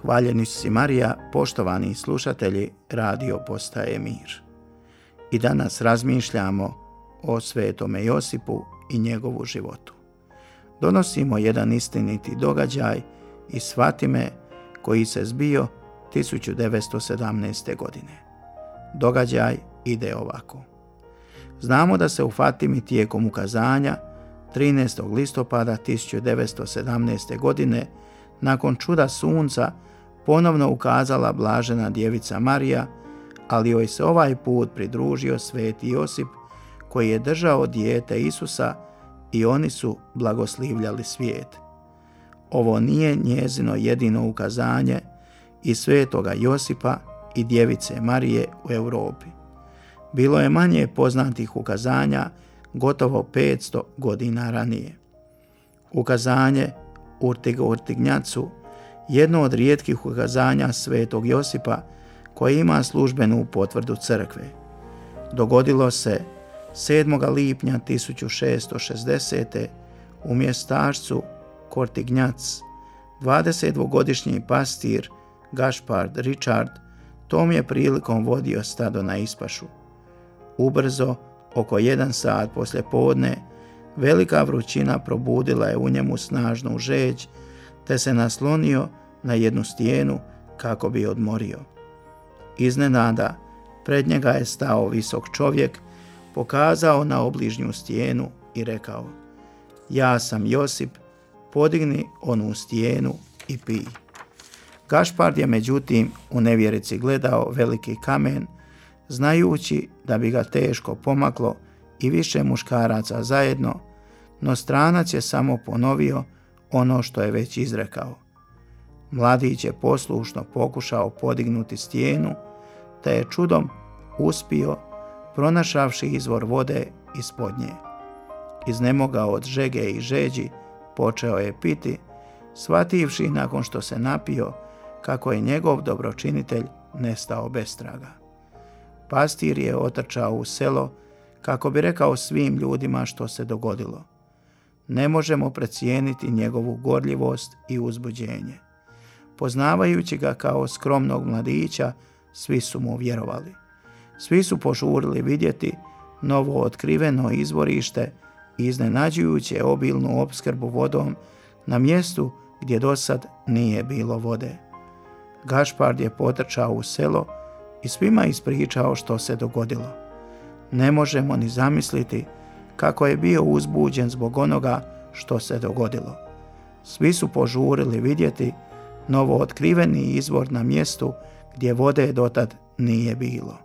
Hvaljeni si Marija, poštovani slušatelji Radio Postaje Mir. I danas razmišljamo o svetome Josipu i njegovu životu. Donosimo jedan istiniti događaj iz Fatime koji se zbio 1917. godine. Događaj ide ovako. Znamo da se u Fatimi tijekom ukazanja 13. listopada 1917. godine nakon čuda sunca ponovno ukazala blažena djevica Marija, ali joj se ovaj put pridružio sveti Josip koji je držao dijete Isusa i oni su blagoslivljali svijet. Ovo nije njezino jedino ukazanje i svetoga Josipa i djevice Marije u Europi. Bilo je manje poznatih ukazanja gotovo 500 godina ranije. Ukazanje Urtignjacu, jedno od rijetkih ukazanja svetog Josipa koje ima službenu potvrdu crkve. Dogodilo se 7. lipnja 1660. u mjestašcu Kortignjac. 22-godišnji pastir Gašpard Richard tom je prilikom vodio stado na ispašu. Ubrzo, oko 1 sat poslje podne, velika vrućina probudila je u njemu snažnu žeđ, te se naslonio na jednu stijenu kako bi odmorio. Iznenada, pred njega je stao visok čovjek, pokazao na obližnju stijenu i rekao: "Ja sam Josip, podigni onu stijenu i pij." Gašpard je međutim u nevjerici gledao veliki kamen, znajući da bi ga teško pomaklo i više muškaraca zajedno, no stranac je samo ponovio ono što je već izrekao. Mladić je poslušno pokušao podignuti stijenu, te je čudom uspio, pronašavši izvor vode ispod nje. Iznemogao od žege i žeđi, počeo je piti, shvativši nakon što se napio kako je njegov dobročinitelj nestao bez traga. Pastir je otrčao u selo kako bi rekao svim ljudima što se dogodilo. Ne možemo precijeniti njegovu gorljivost i uzbuđenje. Poznavajući ga kao skromnog mladića, svi su mu vjerovali. Svi su požurili vidjeti novo otkriveno izvorište i iznenađujuće obilnu opskrbu vodom na mjestu gdje dosad nije bilo vode. Gašpard je potrčao u selo i svima ispričao što se dogodilo. Ne možemo ni zamisliti kako je bio uzbuđen zbog onoga što se dogodilo. Svi su požurili vidjeti novo otkriveni izvor na mjestu gdje vode dotad nije bilo.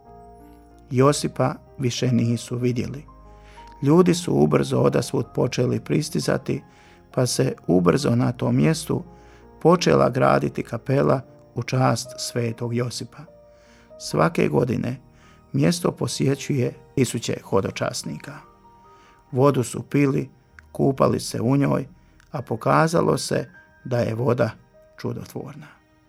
Josipa više nisu vidjeli. Ljudi su ubrzo odasvud počeli pristizati, pa se ubrzo na tom mjestu počela graditi kapela u čast svetog Josipa. Svake godine mjesto posjećuje tisuće hodočasnika. Vodu su pili, kupali se u njoj, a pokazalo se da je voda čudotvorna.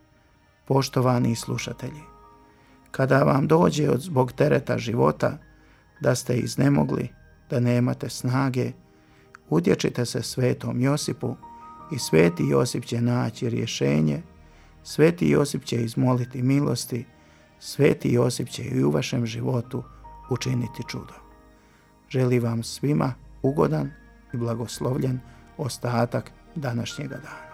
Poštovani slušatelji, kada vam dođe zbog tereta života da ste iznemogli, da nemate snage, utječite se svetom Josipu i sveti Josip će naći rješenje, sveti Josip će izmoliti milosti, sveti Josip će i u vašem životu učiniti čudo. Želim vam svima ugodan i blagoslovljen ostatak današnjega dana.